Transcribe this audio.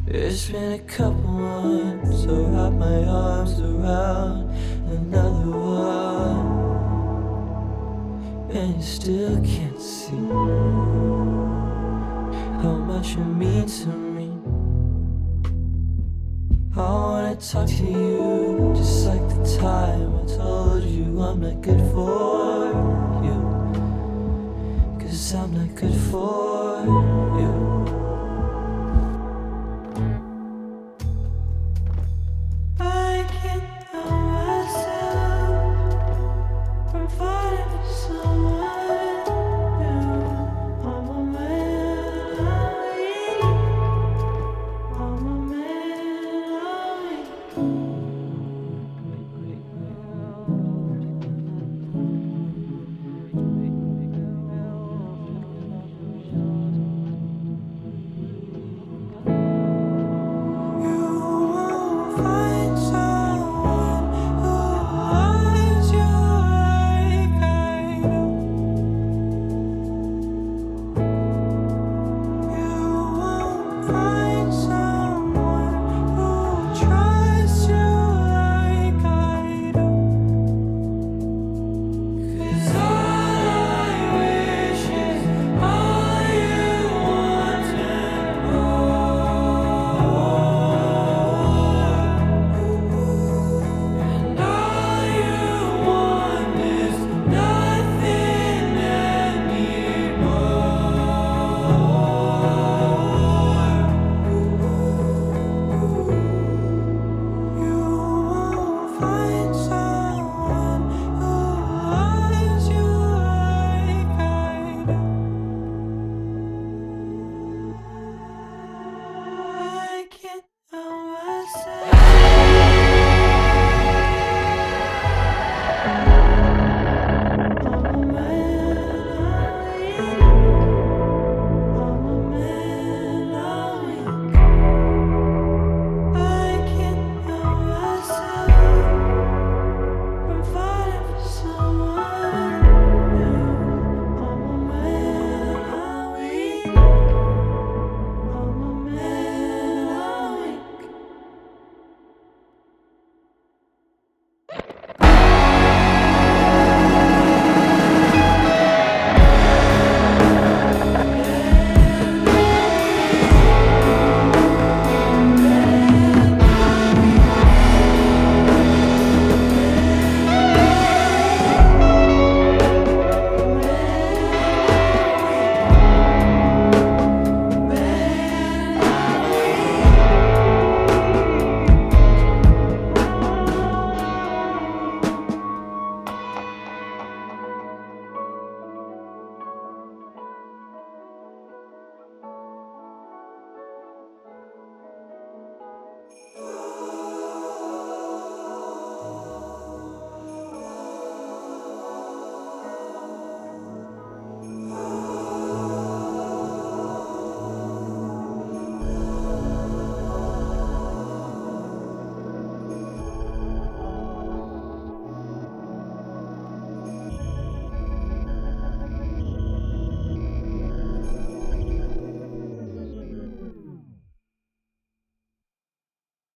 It's been a couple months, so wrap my arms around another one, and you still can't see how much you mean to me. I wanna talk to you just like the time I told you I'm not good for you, 'cause I'm not good for